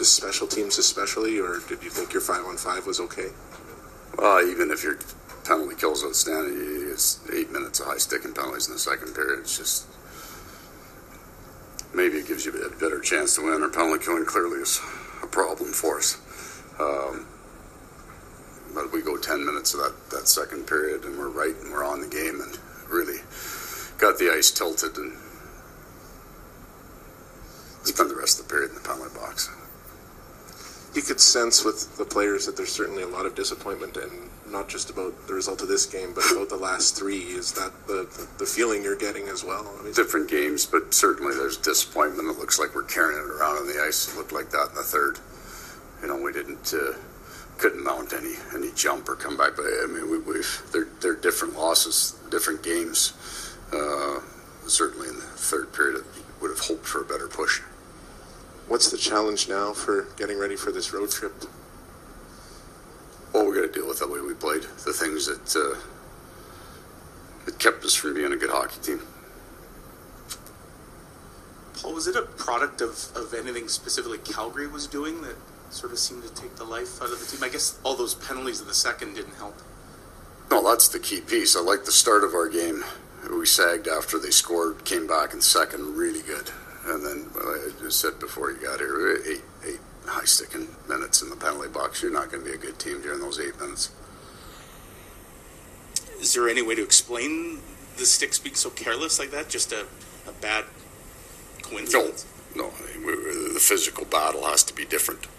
special teams especially, or did you think your 5-on-5 was okay? Even if your penalty kill's outstanding, it's 8 minutes of high-sticking penalties in the second period. It's just, maybe it gives you a better chance to win. Our penalty killing clearly is a problem for us. But we go 10 minutes of that second period, and we're right, and we're on the game, and really got the ice tilted, and spend the rest of the period in the penalty box. You could sense with the players that there's certainly a lot of disappointment, and not just about the result of this game, but about the last three. Is that the feeling you're getting as well? I mean, different games, but certainly there's disappointment. It looks like we're carrying it around on the ice. It looked like that in the third. We couldn't mount any jump or come back. But I mean, they're different losses, different games. Certainly in the third period, I would have hoped for a better push. What's the challenge now for getting ready for this road trip? Well, we got to deal with the way we played, the things that kept us from being a good hockey team. Paul, was it a product of anything specifically Calgary was doing that sort of seemed to take the life out of the team? I guess all those penalties in the second didn't help. No, that's the key piece. I like the start of our game. We sagged after they scored, came back in second, really good. And then, I just said before you got here, eight high-sticking minutes in the penalty box. You're not going to be a good team during those 8 minutes. Is there any way to explain the sticks being so careless like that? Just a bad coincidence? No. The physical battle has to be different.